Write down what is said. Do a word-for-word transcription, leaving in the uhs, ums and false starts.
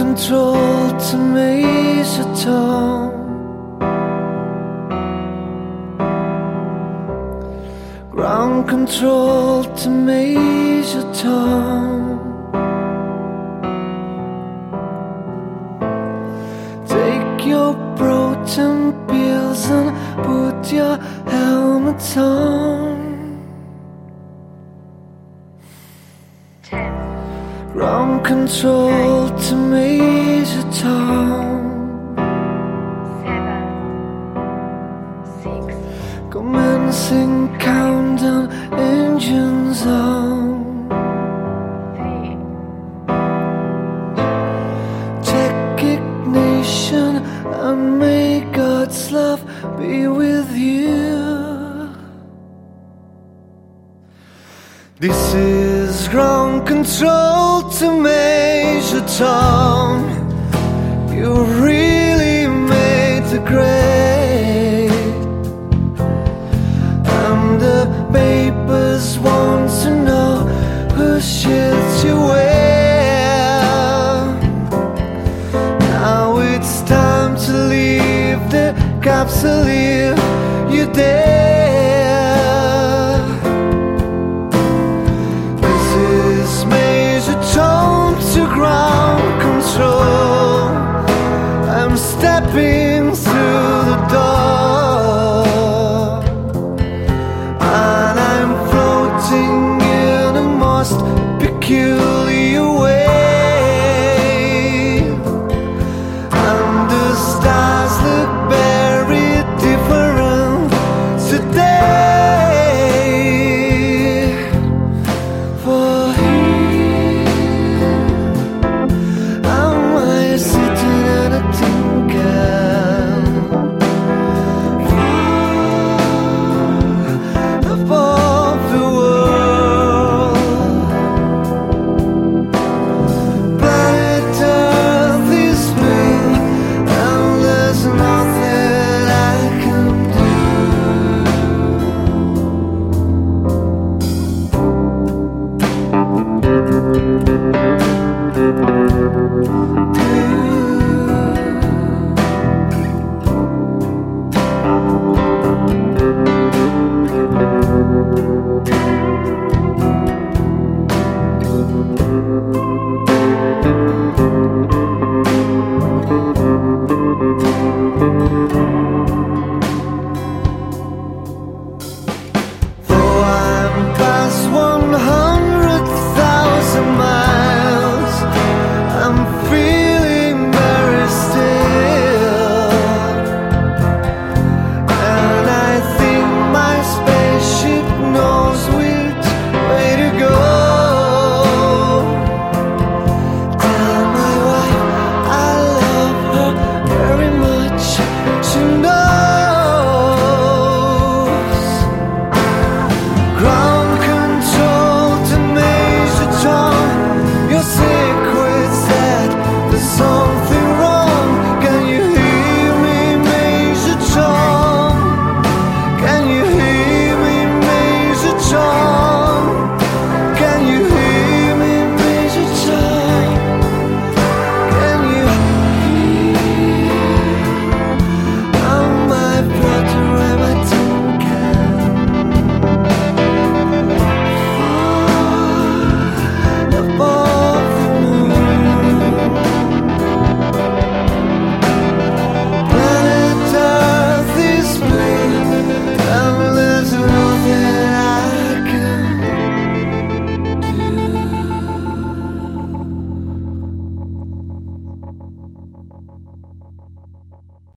control to Major Tom. Ground control to Major Tom. Take your protein pills and put your helmet on. ten, Ground control to Major Tom. seven, six, Commencing countdown, engines on. three, Check ignition and may God's love be with you. This is ground control to Major Tom. You really made the grade. And the papers want to know whose shirts you wear. Now it's time to leave the capsule if you dare. This is Major Tom to ground control. I'm stepping through the door, and I'm floating in a most peculiar